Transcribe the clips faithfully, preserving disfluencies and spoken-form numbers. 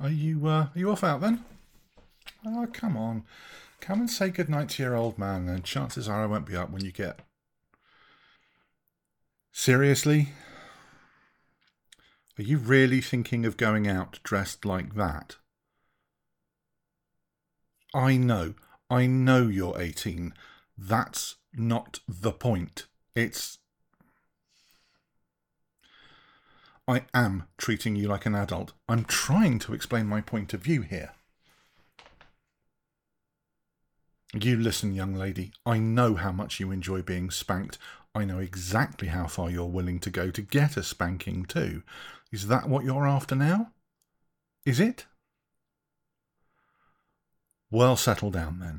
Are you, uh, are you off out then? Oh, come on. Come and say goodnight to your old man, and chances are I won't be up when you get... Seriously? Are you really thinking of going out dressed like that? I know. I know you're eighteen. That's not the point. It's... I am treating you like an adult. I'm trying to explain my point of view here. You listen, young lady. I know how much you enjoy being spanked. I know exactly how far you're willing to go to get a spanking too. Is that what you're after now? Is it? Well, settle down then.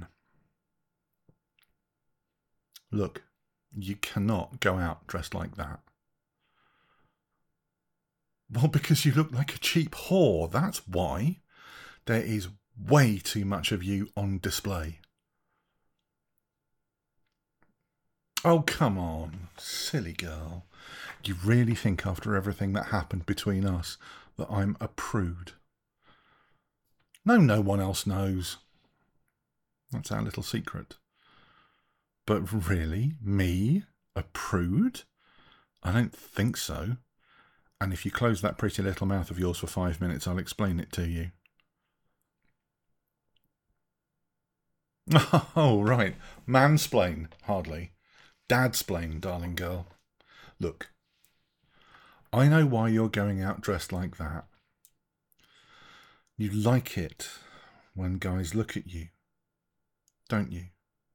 Look, you cannot go out dressed like that. Well, because you look like a cheap whore, that's why. There is way too much of you on display. Oh, come on, silly girl. You really think after everything that happened between us that I'm a prude? No, no one else knows. That's our little secret. But really, me, a prude? I don't think so. And if you close that pretty little mouth of yours for five minutes, I'll explain it to you. Oh, right. Mansplain, hardly. Dadsplain, darling girl. Look, I know why you're going out dressed like that. You like it when guys look at you, don't you?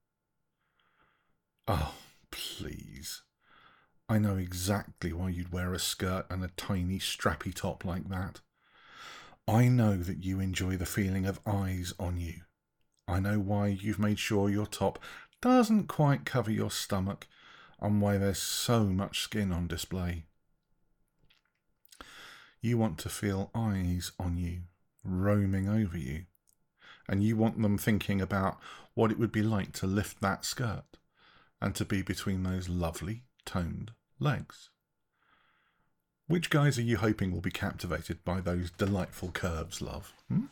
Oh, please. I know exactly why you'd wear a skirt and a tiny strappy top like that. I know that you enjoy the feeling of eyes on you. I know why you've made sure your top doesn't quite cover your stomach and why there's so much skin on display. You want to feel eyes on you, roaming over you, and you want them thinking about what it would be like to lift that skirt and to be between those lovely, toned legs. Which guys are you hoping will be captivated by those delightful curves, love? Hmm?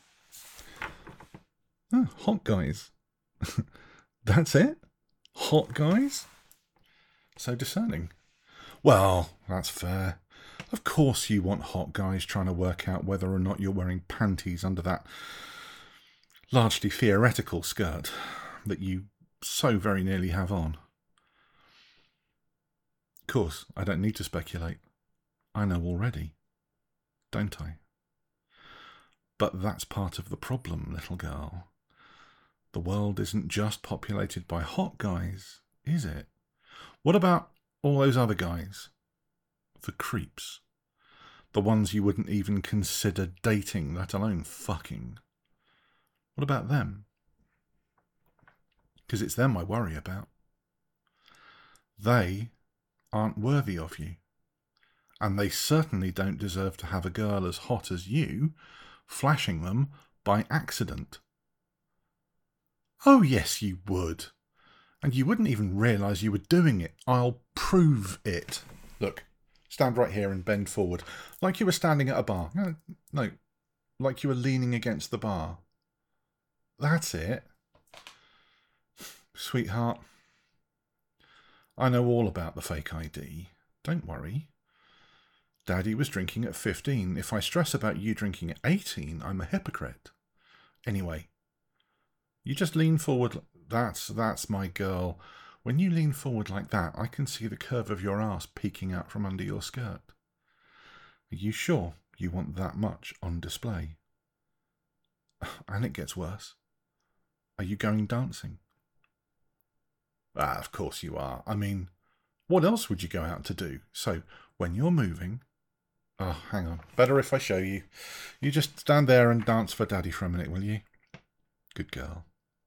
Oh, hot guys. That's it? Hot guys? So discerning. Well, that's fair. Of course you want hot guys trying to work out whether or not you're wearing panties under that largely theoretical skirt that you so very nearly have on. Of course, I don't need to speculate. I know already, don't I? But that's part of the problem, little girl. The world isn't just populated by hot guys, is it? What about all those other guys? The creeps. The ones you wouldn't even consider dating, let alone fucking. What about them? Because it's them I worry about. They aren't worthy of you. And they certainly don't deserve to have a girl as hot as you flashing them by accident. Oh, yes, you would. And you wouldn't even realise you were doing it. I'll prove it. Look, stand right here and bend forward, like you were standing at a bar. No, no, like you were leaning against the bar. That's it. Sweetheart, I know all about the fake I D. Don't worry. Daddy was drinking at fifteen. If I stress about you drinking at eighteen, I'm a hypocrite. Anyway, you just lean forward. That's, that's my girl. When you lean forward like that, I can see the curve of your ass peeking out from under your skirt. Are you sure you want that much on display? And it gets worse. Are you going dancing? Ah, of course you are. I mean, what else would you go out to do? So, when you're moving... Oh, hang on. Better if I show you. You just stand there and dance for Daddy for a minute, will you? Good girl.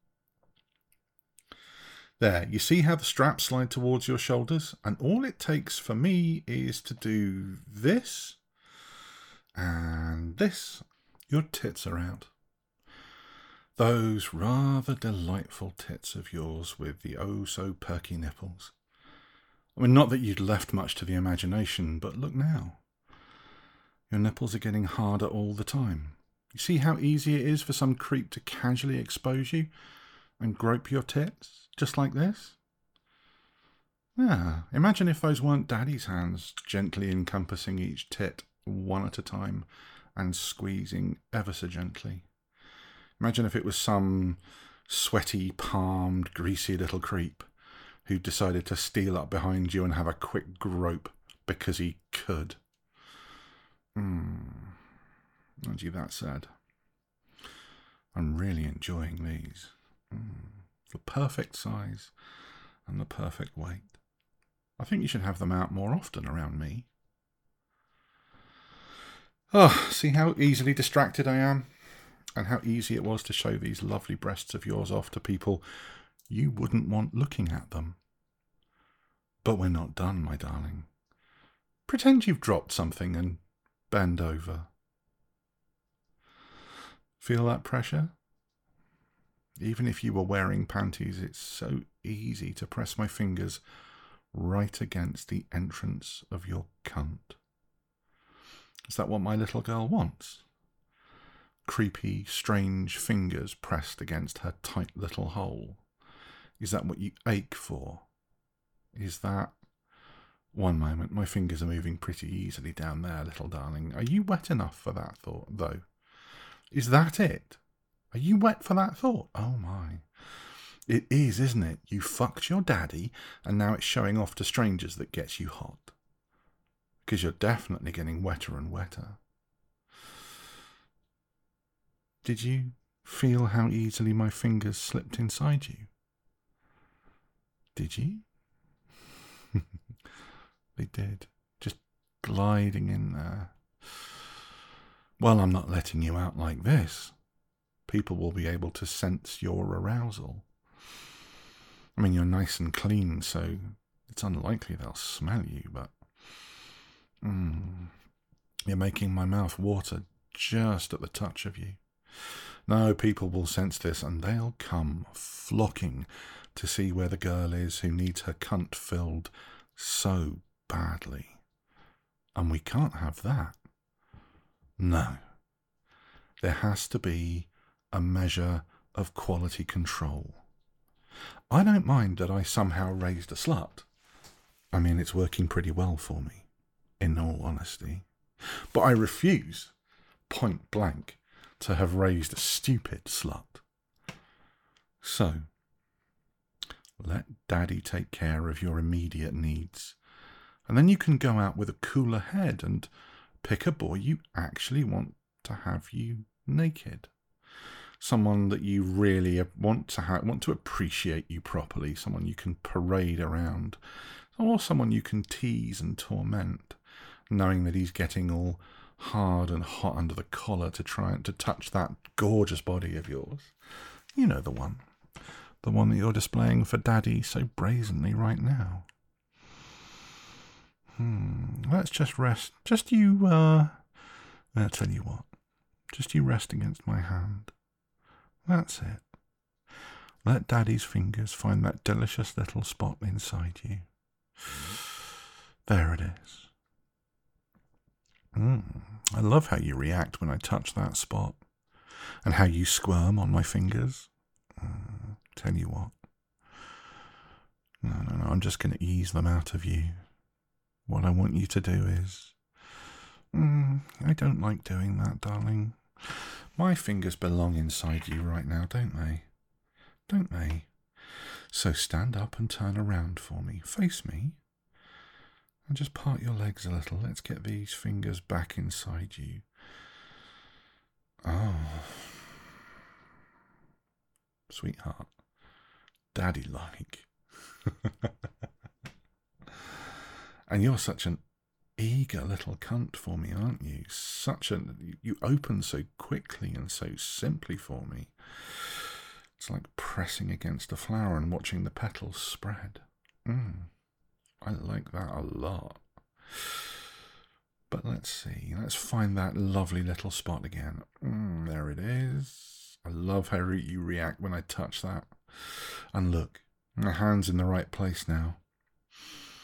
There, you see how the straps slide towards your shoulders? And all it takes for me is to do this and this. Your tits are out. Those rather delightful tits of yours with the oh-so-perky nipples. I mean, not that you'd left much to the imagination, but look now. Your nipples are getting harder all the time. You see how easy it is for some creep to casually expose you and grope your tits, just like this? Yeah, imagine if those weren't Daddy's hands gently encompassing each tit one at a time and squeezing ever so gently. Imagine if it was some sweaty, palmed, greasy little creep who decided to steal up behind you and have a quick grope because he could. Hmm. Aren't you that sad? I'm really enjoying these. Mm. The perfect size and the perfect weight. I think you should have them out more often around me. Oh, see how easily distracted I am? And how easy it was to show these lovely breasts of yours off to people you wouldn't want looking at them. But we're not done, my darling. Pretend you've dropped something and bend over. Feel that pressure? Even if you were wearing panties, it's so easy to press my fingers right against the entrance of your cunt. Is that what my little girl wants? Creepy, strange fingers pressed against her tight little hole. Is that what you ache for? Is that... One moment, my fingers are moving pretty easily down there, little darling. Are you wet enough for that thought, though? Is that it? Are you wet for that thought? Oh my. It is, isn't it? You fucked your daddy, and now it's showing off to strangers that gets you hot. Because you're definitely getting wetter and wetter. Did you feel how easily my fingers slipped inside you? Did you? They did. Just gliding in there. Well, I'm not letting you out like this. People will be able to sense your arousal. I mean, you're nice and clean, so it's unlikely they'll smell you, but... Mm, you're making my mouth water just at the touch of you. No, people will sense this, and they'll come flocking to see where the girl is who needs her cunt filled so badly. And we can't have that. No. There has to be a measure of quality control. I don't mind that I somehow raised a slut. I mean, it's working pretty well for me, in all honesty. But I refuse, point blank, to have raised a stupid slut. So, let Daddy take care of your immediate needs. And then you can go out with a cooler head and pick a boy you actually want to have you naked. Someone that you really want to have, want to appreciate you properly. Someone you can parade around. Or someone you can tease and torment, knowing that he's getting all hard and hot under the collar to try and to touch that gorgeous body of yours. You know the one. The one that you're displaying for Daddy so brazenly right now. Hmm, let's just rest. Just you, uh... I'll tell you what. Just you rest against my hand. That's it. Let Daddy's fingers find that delicious little spot inside you. There it is. Mm, I love how you react when I touch that spot. And how you squirm on my fingers. Mm, tell you what. No, no, no, I'm just going to ease them out of you. What I want you to do is... Mm, I don't like doing that, darling. My fingers belong inside you right now, don't they? Don't they? So stand up and turn around for me. Face me. And just part your legs a little. Let's get these fingers back inside you. Oh. Sweetheart. Daddy-like. And you're such an eager little cunt for me, aren't you? Such a... You open so quickly and so simply for me. It's like pressing against a flower and watching the petals spread. Mm, I like that a lot. But let's see. Let's find that lovely little spot again. Mm, there it is. I love how you react when I touch that. And look, my hand's in the right place now.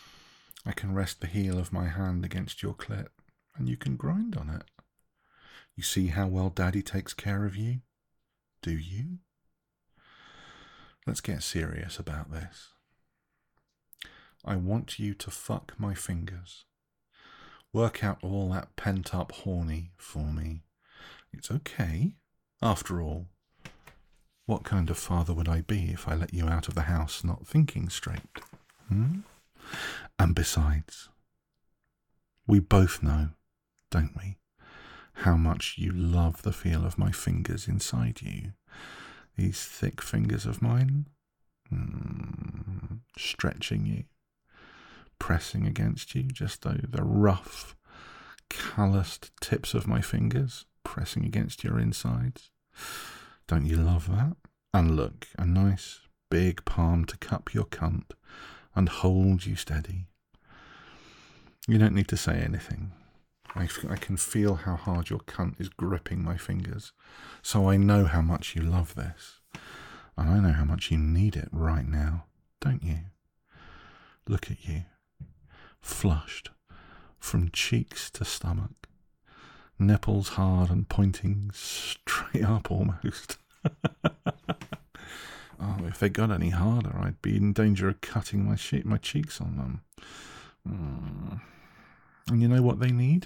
I can rest the heel of my hand against your clit, and you can grind on it. You see how well Daddy takes care of you? Do you? Let's get serious about this. I want you to fuck my fingers. Work out all that pent-up horny for me. It's okay. After all, what kind of father would I be if I let you out of the house not thinking straight? Hmm? And besides, we both know, don't we, how much you love the feel of my fingers inside you. These thick fingers of mine, mm, stretching you, pressing against you, just though the rough, calloused tips of my fingers pressing against your insides. Don't you love that? And look, a nice big palm to cup your cunt and hold you steady. You don't need to say anything. I, I can feel how hard your cunt is gripping my fingers, so I know how much you love this, and I know how much you need it right now, don't you? Look at you, flushed from cheeks to stomach, nipples hard and pointing straight up almost. Oh, if they got any harder, I'd be in danger of cutting my she- my cheeks on them. Mm. And you know what they need?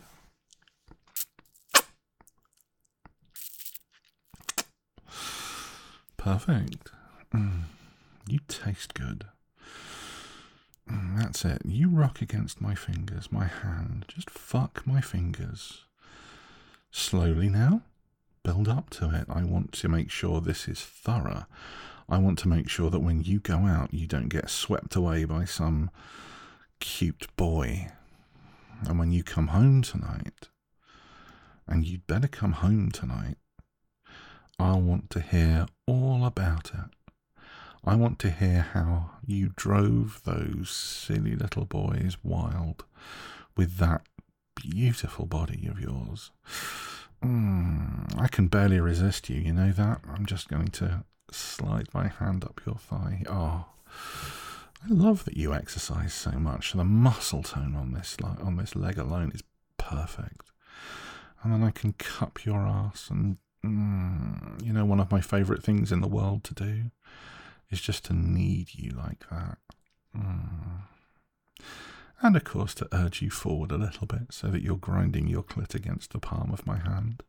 Perfect. Mm. You taste good. Mm, that's it. You rock against my fingers, my hand. Just fuck my fingers. Slowly now. Build up to it. I want to make sure this is thorough. I want to make sure that when you go out, you don't get swept away by some cute boy. And when you come home tonight, and you'd better come home tonight, I want to hear all about it. I want to hear how you drove those silly little boys wild with that beautiful body of yours. Mm, I can barely resist you, you know that? I'm just going to slide my hand up your thigh. Oh, I love that you exercise so much. The muscle tone on this, on this leg alone is perfect. And then I can cup your ass and, mm, you know, one of my favourite things in the world to do is just to knead you like that. Mm. And of course to urge you forward a little bit so that you're grinding your clit against the palm of my hand.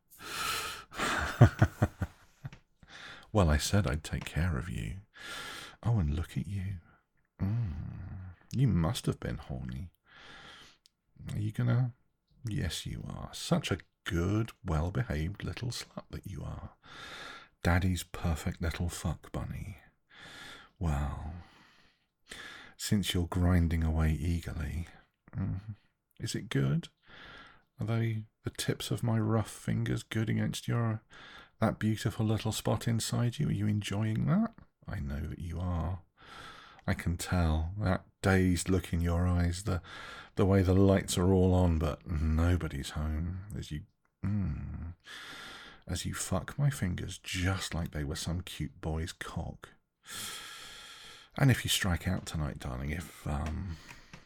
Well, I said I'd take care of you. Oh, and look at you. Mm. You must have been horny. Are you gonna? Yes, you are. Such a good, well-behaved little slut that you are. Daddy's perfect little fuck bunny. Well, since you're grinding away eagerly, mm, is it good? Are they the tips of my rough fingers good against your that beautiful little spot inside you? Are you enjoying that? I know that you are. I can tell. That dazed look in your eyes, the the way the lights are all on, but nobody's home, as you mm, as you fuck my fingers just like they were some cute boy's cock. And if you strike out tonight, darling, if um,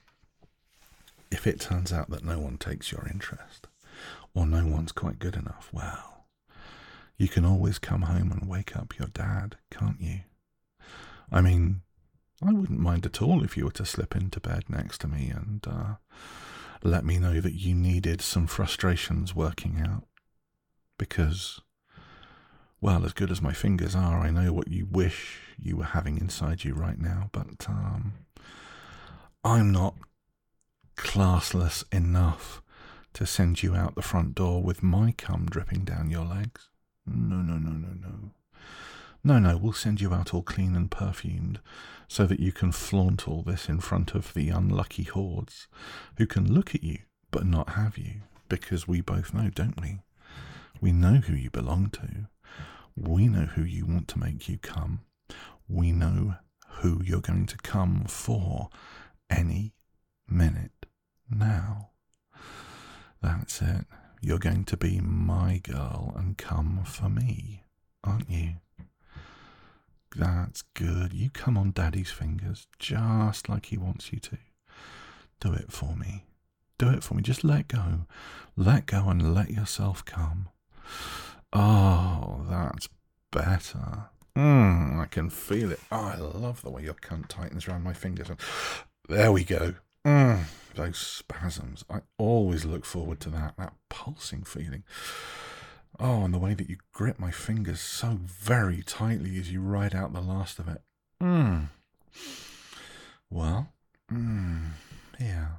if it turns out that no one takes your interest, or no one's quite good enough, well, you can always come home and wake up your dad, can't you? I mean, I wouldn't mind at all if you were to slip into bed next to me and uh, let me know that you needed some frustrations working out. Because, well, as good as my fingers are, I know what you wish you were having inside you right now, but um, I'm not classless enough to send you out the front door with my cum dripping down your legs. No, no, no, no, no. No, no, we'll send you out all clean and perfumed so that you can flaunt all this in front of the unlucky hordes who can look at you but not have you, because we both know, don't we? We know who you belong to. We know who you want to make you come. We know who you're going to come for any minute now. That's it. You're going to be my girl and come for me, aren't you? That's good. You come on Daddy's fingers just like he wants you to. Do it for me. Do it for me. Just let go. Let go and let yourself come. Oh, that's better. Mm, I can feel it. Oh, I love the way your cunt tightens around my fingers. There we go. Mm, those spasms. I always look forward to that, that pulsing feeling. Oh, and the way that you grip my fingers so very tightly as you ride out the last of it. Mm. Well, mm, here.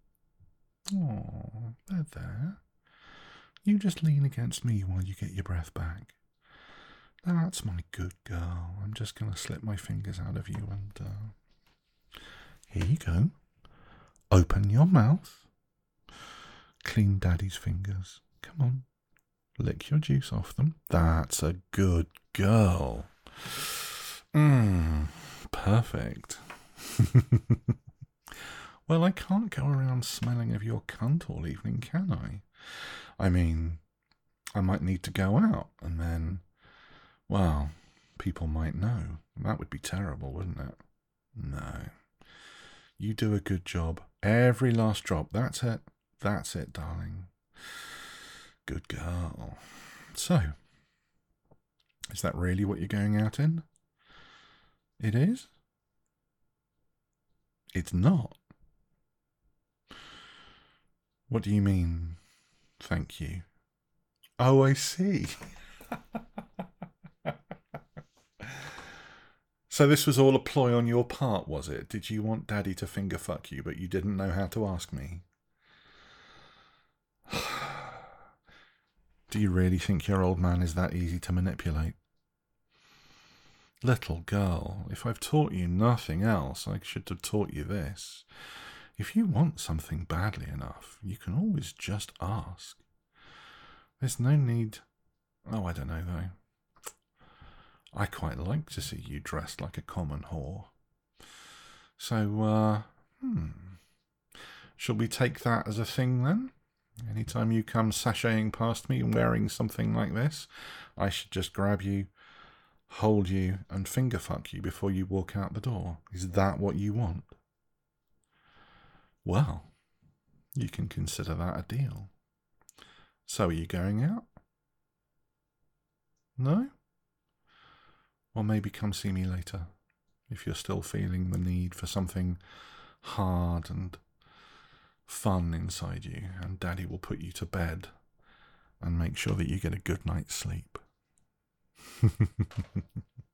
Oh, there, there. You just lean against me while you get your breath back. That's my good girl. I'm just going to slip my fingers out of you and... Uh, here you go. Open your mouth. Clean Daddy's fingers. Come on. Lick your juice off them. That's a good girl. Mmm. Perfect. Well, I can't go around smelling of your cunt all evening, can I? I mean, I might need to go out and then, well, people might know. That would be terrible, wouldn't it? No. You do a good job. Every last drop. That's it. That's it, darling. Good girl. So, is that really what you're going out in? It is? It's not. What do you mean, thank you? Oh, I see. So this was all a ploy on your part, was it? Did you want Daddy to finger fuck you, but you didn't know how to ask me? Do you really think your old man is that easy to manipulate? Little girl, if I've taught you nothing else, I should have taught you this. If you want something badly enough, you can always just ask. There's no need... Oh, I don't know, though. I quite like to see you dressed like a common whore. So, uh, hmm. Shall we take that as a thing, then? Anytime you come sashaying past me and wearing something like this, I should just grab you, hold you, and finger fuck you before you walk out the door. Is that what you want? Well, you can consider that a deal. So are you going out? No? Well, maybe come see me later, if you're still feeling the need for something hard and fun inside you, and Daddy will put you to bed and make sure that you get a good night's sleep.